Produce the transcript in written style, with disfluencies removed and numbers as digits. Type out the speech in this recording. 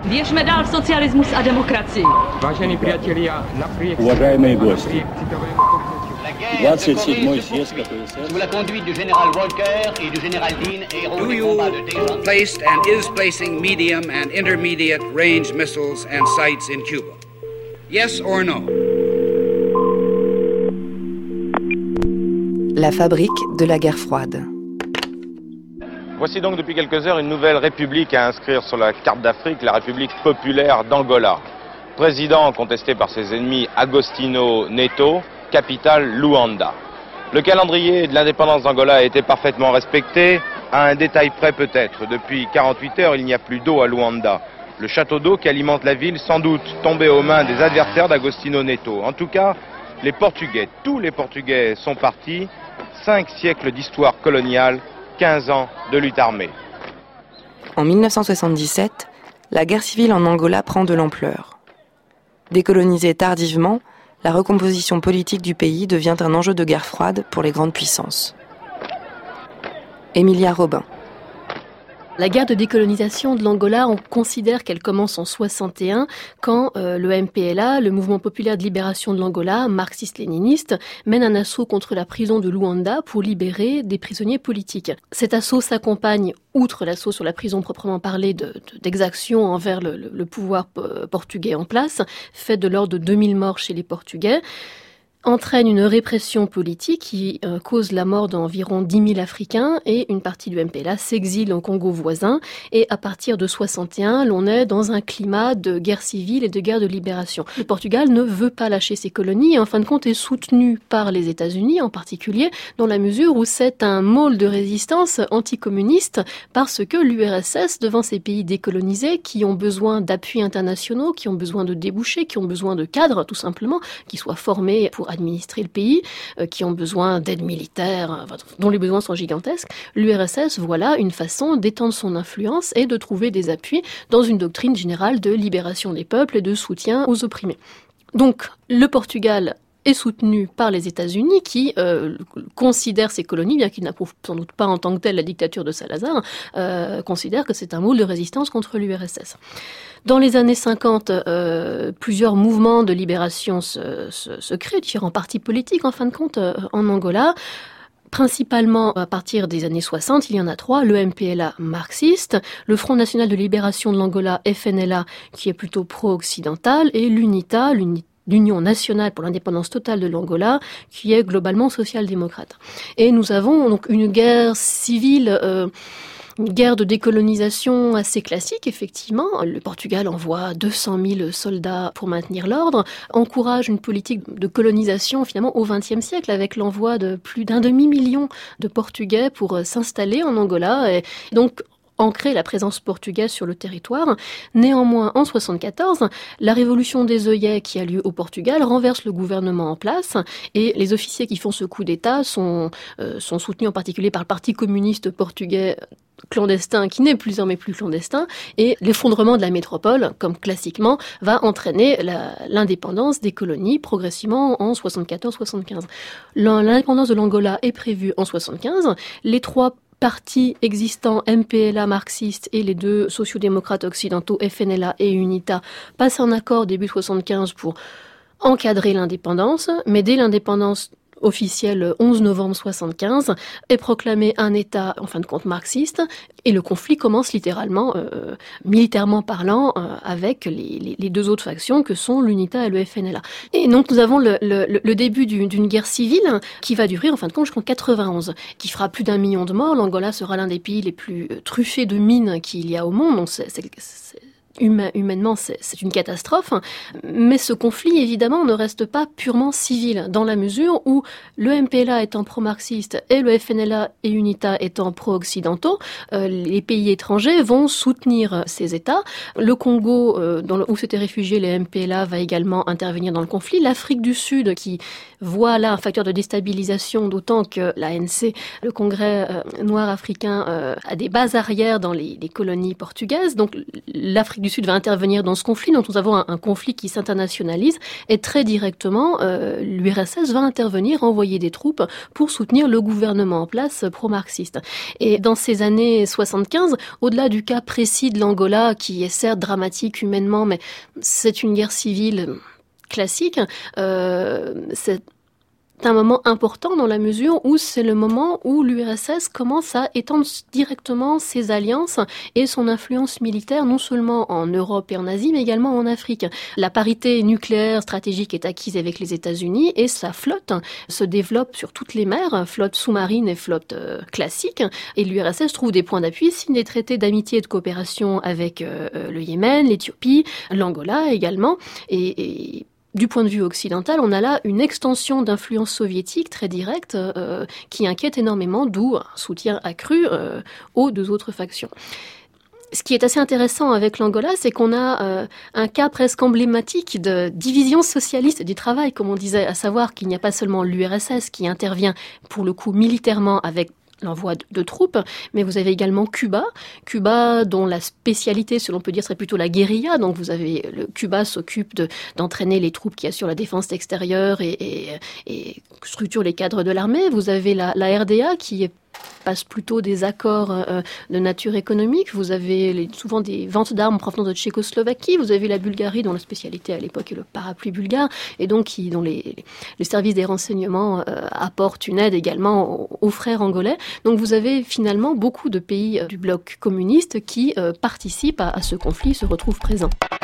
Věřme dál v socialismus a demokracii. Vážení priatelia, napriek Уважаемые гости, citovému povznetiu. 27-й съезд КПСС Sous la conduite du général Walker et du général Dean, héros Do des you combats de Téhéran. placed and is placing medium and intermediate range missiles and sights in Cuba? Yes or no? La fabrique de la guerre froide. Voici donc depuis quelques heures une nouvelle république à inscrire sur la carte d'Afrique, la République populaire d'Angola. Président contesté par ses ennemis Agostinho Neto, capitale Luanda. Le calendrier de l'indépendance d'Angola a été parfaitement respecté, à un détail près peut-être. Depuis 48 heures, il n'y a plus d'eau à Luanda. Le château d'eau qui alimente la ville, sans doute tombé aux mains des adversaires d'Agostinho Neto. En tout cas, les Portugais, tous les Portugais sont partis. 5 siècles d'histoire coloniale, 15 ans de lutte armée. En 1977, la guerre civile en Angola prend de l'ampleur. Décolonisée tardivement, la recomposition politique du pays devient un enjeu de guerre froide pour les grandes puissances. Emilia Robin. La guerre de décolonisation de l'Angola, on considère qu'elle commence en 61 quand le MPLA, le Mouvement populaire de libération de l'Angola, marxiste-léniniste, mène un assaut contre la prison de Luanda pour libérer des prisonniers politiques. Cet assaut s'accompagne, outre l'assaut sur la prison proprement parlée, d'exactions envers le pouvoir portugais en place, fait de l'ordre de 2000 morts chez les Portugais, entraîne une répression politique qui cause la mort d'environ 10 000 Africains et une partie du MPLA s'exile au Congo voisin. Et à partir de 61, l'on est dans un climat de guerre civile et de guerre de libération. Le Portugal ne veut pas lâcher ses colonies et en fin de compte est soutenu par les États-Unis en particulier, dans la mesure où c'est un môle de résistance anticommuniste parce que l'URSS, devant ces pays décolonisés qui ont besoin d'appuis internationaux, qui ont besoin de débouchés, qui ont besoin de cadres tout simplement, qui soient formés pour administrer le pays, qui ont besoin d'aide militaire, dont les besoins sont gigantesques, l'URSS voit là une façon d'étendre son influence et de trouver des appuis dans une doctrine générale de libération des peuples et de soutien aux opprimés. Donc, le Portugal est soutenu par les États-Unis qui considèrent ces colonies, bien qu'ils n'approuvent sans doute pas en tant que telle la dictature de Salazar, considèrent que c'est un môle de résistance contre l'URSS. Dans les années 50, plusieurs mouvements de libération se créent, différents partis politiques en fin de compte en Angola. Principalement à partir des années 60, il y en a 3, le MPLA marxiste, le Front National de Libération de l'Angola, FNLA, qui est plutôt pro-occidental, et l'UNITA, l'Union nationale pour l'indépendance totale de l'Angola, qui est globalement social-démocrate. Et nous avons donc une guerre civile, une guerre de décolonisation assez classique, effectivement. Le Portugal envoie 200 000 soldats pour maintenir l'ordre, encourage une politique de colonisation finalement au XXe siècle avec l'envoi de plus d'un demi-million de Portugais pour s'installer en Angola. Et donc, ancrer la présence portugaise sur le territoire. Néanmoins, en 1974, la révolution des œillets qui a lieu au Portugal renverse le gouvernement en place et les officiers qui font ce coup d'État sont soutenus en particulier par le Parti communiste portugais clandestin, qui n'est plus clandestin, et l'effondrement de la métropole, comme classiquement, va entraîner l'indépendance des colonies progressivement en 74-75. L'indépendance de l'Angola est prévue en 75. Les 3 partis existants, MPLA marxiste et les 2 sociodémocrates occidentaux, FNLA et UNITA, passent un accord début 75 pour encadrer l'indépendance, mais dès l'indépendance officielle 11 novembre 75 est proclamé un État, en fin de compte, marxiste, et le conflit commence littéralement, militairement parlant, avec les 2 autres factions que sont l'UNITA et le FNLA. Et donc nous avons le début d'une guerre civile qui va durer, en fin de compte, jusqu'en 91, qui fera plus d'1 million de morts. L'Angola sera l'un des pays les plus truffés de mines qu'il y a au monde, donc humainement, c'est une catastrophe, mais ce conflit, évidemment, ne reste pas purement civil, dans la mesure où le MPLA étant pro-marxiste et le FNLA et UNITA étant pro-occidentaux, les pays étrangers vont soutenir ces États. Le Congo, où s'étaient réfugiés les MPLA, va également intervenir dans le conflit. L'Afrique du Sud, qui voit là un facteur de déstabilisation, d'autant que l'ANC, le Congrès noir africain, a des bases arrières dans les colonies portugaises, donc l'Afrique l'Afrique du Sud va intervenir dans ce conflit, dont nous avons un conflit qui s'internationalise, et très directement, l'URSS va intervenir, envoyer des troupes pour soutenir le gouvernement en place pro-marxiste. Et dans ces années 75, au-delà du cas précis de l'Angola, qui est certes dramatique humainement, mais c'est une guerre civile classique, c'est un moment important dans la mesure où c'est le moment où l'URSS commence à étendre directement ses alliances et son influence militaire, non seulement en Europe et en Asie, mais également en Afrique. La parité nucléaire stratégique est acquise avec les États-Unis et sa flotte se développe sur toutes les mers, flotte sous-marine et flotte classique. Et l'URSS trouve des points d'appui, signe des traités d'amitié et de coopération avec le Yémen, l'Éthiopie, l'Angola également. Et du point de vue occidental, on a là une extension d'influence soviétique très directe qui inquiète énormément, d'où un soutien accru aux deux autres factions. Ce qui est assez intéressant avec l'Angola, c'est qu'on a un cas presque emblématique de division socialiste du travail, comme on disait, à savoir qu'il n'y a pas seulement l'URSS qui intervient pour le coup militairement avec l'envoi de troupes, mais vous avez également Cuba dont la spécialité, selon peut dire, serait plutôt la guérilla. Donc vous avez Cuba s'occupe d'entraîner les troupes qui assurent la défense extérieure et structure les cadres de l'armée. Vous avez la RDA qui passe plutôt des accords de nature économique. Vous avez souvent des ventes d'armes provenant de Tchécoslovaquie. Vous avez la Bulgarie, dont la spécialité à l'époque est le parapluie bulgare, et donc dont les services des renseignements apportent une aide également aux frères angolais. Donc vous avez finalement beaucoup de pays du bloc communiste qui participent à ce conflit, se retrouvent présents.